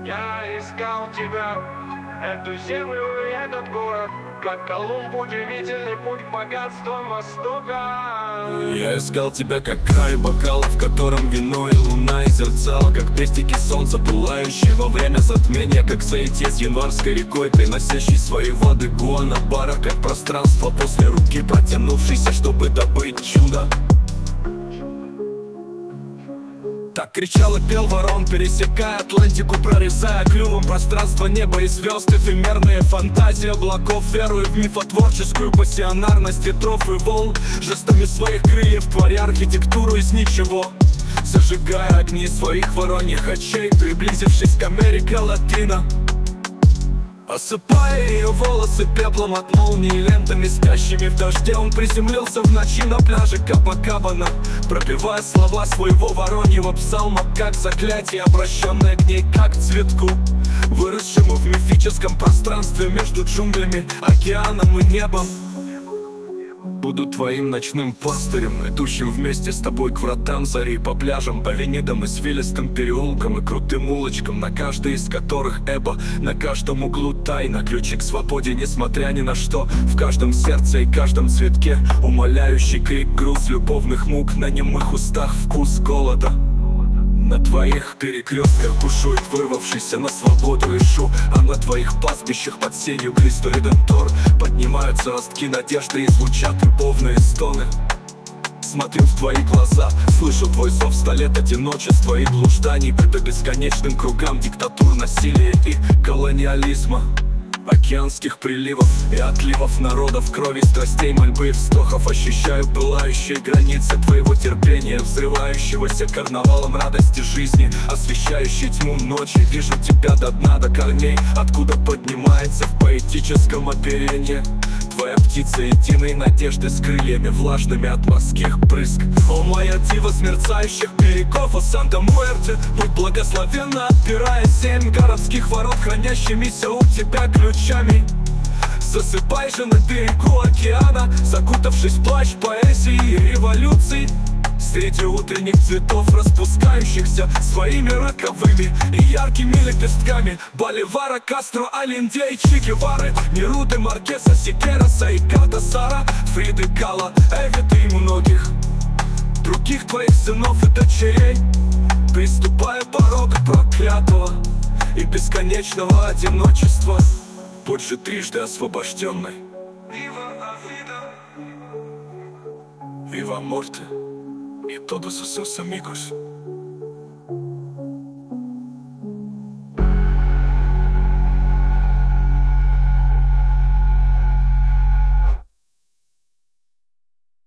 Я искал тебя, эту землю и этот город, как Колумб удивительный путь к богатствам Востока. Я искал тебя, как край бокал, в котором вино и луна и зерцал, как пестики солнца, пылающие во время затмения, как соитие с январской рекой, приносящей свои воды Гуанабара, как пространство после руки, протянувшейся, чтобы добыть чудо. Так кричал и пел ворон, пересекая Атлантику, прорезая клювом пространство неба и звезд. Эфемерные фантазии облаков, верую в мифотворческую пассионарность ветров и волн, жестами своих крыльев творя архитектуру из ничего. Зажигая огни своих вороньих очей, приблизившись к Америке Латино, осыпая ее волосы пеплом от молнии, лентами спящими в дожде, он приземлился в ночи на пляже Копакабана, пропевая слова своего вороньего псалма, как заклятие, обращенное к ней, как к цветку, выросшему в мифическом пространстве между джунглями, океаном и небом. Буду твоим ночным пастырем, идущим вместе с тобой к вратам зари, по пляжам, по Венедам и свилистым переулкам и крутым улочкам, на каждой из которых эбо, на каждом углу тайна, ключи к свободе, несмотря ни на что, в каждом сердце и каждом цветке, умоляющий крик, груз любовных мук, на немых устах вкус голода. На твоих перекрестках бушует вырвавшийся на свободу Ишу, а на твоих пастбищах под сенью Кристо Редентор поднимаются ростки надежды и звучат любовные стоны. Смотрю в твои глаза, слышу твой зов 100 лет одиночества и блужданий по бесконечным кругам диктатур, насилия и колониализма, океанских приливов и отливов народов, крови, страстей, мольбы и вздохов. Ощущаю пылающие границы твоего терпения, взрывающегося карнавалом радости жизни, освещающей тьму ночи. Вижу тебя до дна, до корней, откуда поднимается в поэтическом оперении твоя птица единой надежды с крыльями влажными от морских брызг. О, моя дива с мерцающих берегов, о Санта-Муэрте, будь благословенна, отпирая 7 городских ворот, хранящимися у тебя ключами. Засыпай же на берегу океана, закутавшись в плащ поэзии и революций, среди утренних цветов, распускающихся своими роковыми и яркими лепестками Боливара, Кастро, Алинде и Че Гевары, Неруды, Маркеса, Сикераса и Картасара, Фриды Кала, Эвиты и многих других твоих сынов и дочерей, приступая порог проклятого и бесконечного одиночества, будь же трижды освобожденной. Viva Morte y todos sus amigos.